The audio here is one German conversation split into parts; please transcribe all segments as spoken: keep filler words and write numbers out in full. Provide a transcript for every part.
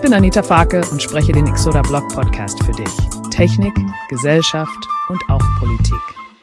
bin Anita Farke und spreche den Exoda Blog Podcast für dich. Technik, Gesellschaft und auch Politik.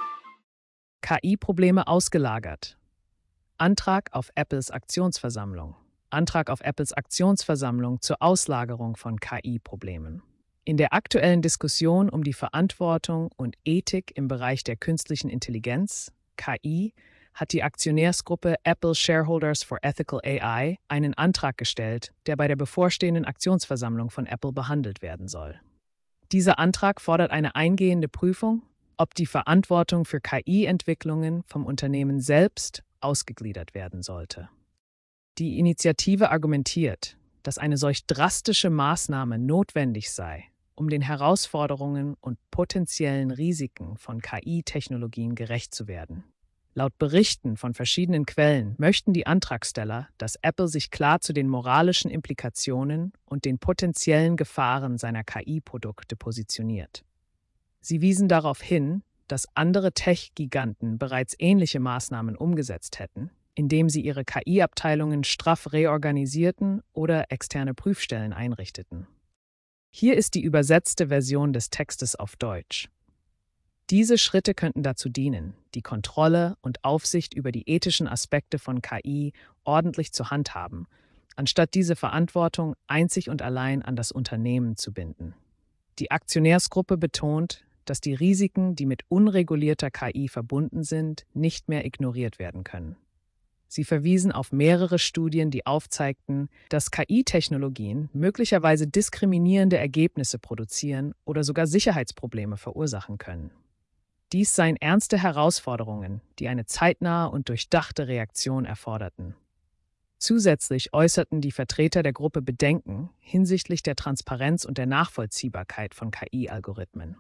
K I-Probleme ausgelagert. Antrag auf Apples Aktionsversammlung. Antrag auf Apples Aktionsversammlung zur Auslagerung von K I-Problemen. In der aktuellen Diskussion um die Verantwortung und Ethik im Bereich der künstlichen Intelligenz, K I, hat die Aktionärsgruppe Apple Shareholders for Ethical A I einen Antrag gestellt, der bei der bevorstehenden Aktionsversammlung von Apple behandelt werden soll. Dieser Antrag fordert eine eingehende Prüfung, ob die Verantwortung für K I-Entwicklungen vom Unternehmen selbst ausgegliedert werden sollte. Die Initiative argumentiert, dass eine solch drastische Maßnahme notwendig sei, um den Herausforderungen und potenziellen Risiken von K I-Technologien gerecht zu werden. Laut Berichten von verschiedenen Quellen möchten die Antragsteller, dass Apple sich klar zu den moralischen Implikationen und den potenziellen Gefahren seiner K I-Produkte positioniert. Sie wiesen darauf hin, dass andere Tech-Giganten bereits ähnliche Maßnahmen umgesetzt hätten, indem sie ihre K I-Abteilungen straff reorganisierten oder externe Prüfstellen einrichteten. Hier ist die übersetzte Version des Textes auf Deutsch. Diese Schritte könnten dazu dienen, die Kontrolle und Aufsicht über die ethischen Aspekte von K I ordentlich zu handhaben, anstatt diese Verantwortung einzig und allein an das Unternehmen zu binden. Die Aktionärsgruppe betont, dass die Risiken, die mit unregulierter K I verbunden sind, nicht mehr ignoriert werden können. Sie verwiesen auf mehrere Studien, die aufzeigten, dass K I-Technologien möglicherweise diskriminierende Ergebnisse produzieren oder sogar Sicherheitsprobleme verursachen können. Dies seien ernste Herausforderungen, die eine zeitnahe und durchdachte Reaktion erforderten. Zusätzlich äußerten die Vertreter der Gruppe Bedenken hinsichtlich der Transparenz und der Nachvollziehbarkeit von K I-Algorithmen.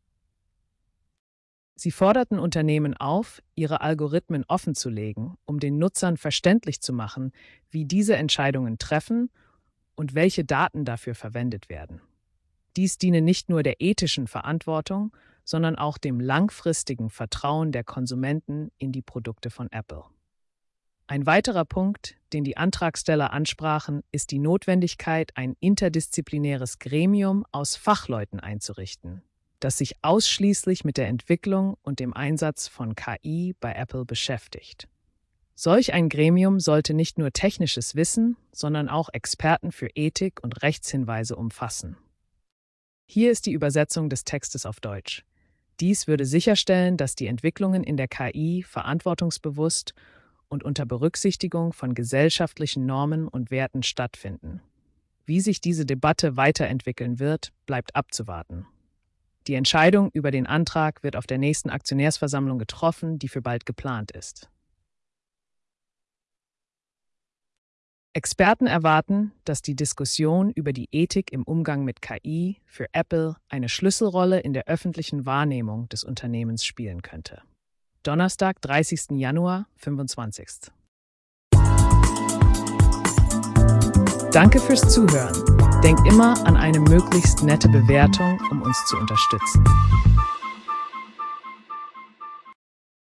Sie forderten Unternehmen auf, ihre Algorithmen offenzulegen, um den Nutzern verständlich zu machen, wie diese Entscheidungen treffen und welche Daten dafür verwendet werden. Dies diene nicht nur der ethischen Verantwortung, sondern auch dem langfristigen Vertrauen der Konsumenten in die Produkte von Apple. Ein weiterer Punkt, den die Antragsteller ansprachen, ist die Notwendigkeit, ein interdisziplinäres Gremium aus Fachleuten einzurichten, das sich ausschließlich mit der Entwicklung und dem Einsatz von K I bei Apple beschäftigt. Solch ein Gremium sollte nicht nur technisches Wissen, sondern auch Experten für Ethik und Rechtshinweise umfassen. Hier ist die Übersetzung des Textes auf Deutsch. Dies würde sicherstellen, dass die Entwicklungen in der K I verantwortungsbewusst und unter Berücksichtigung von gesellschaftlichen Normen und Werten stattfinden. Wie sich diese Debatte weiterentwickeln wird, bleibt abzuwarten. Die Entscheidung über den Antrag wird auf der nächsten Aktionärsversammlung getroffen, die für bald geplant ist. Experten erwarten, dass die Diskussion über die Ethik im Umgang mit K I für Apple eine Schlüsselrolle in der öffentlichen Wahrnehmung des Unternehmens spielen könnte. Donnerstag, dreißigsten Januar, fünfundzwanzigsten Danke fürs Zuhören. Denk immer an eine möglichst nette Bewertung, um uns zu unterstützen.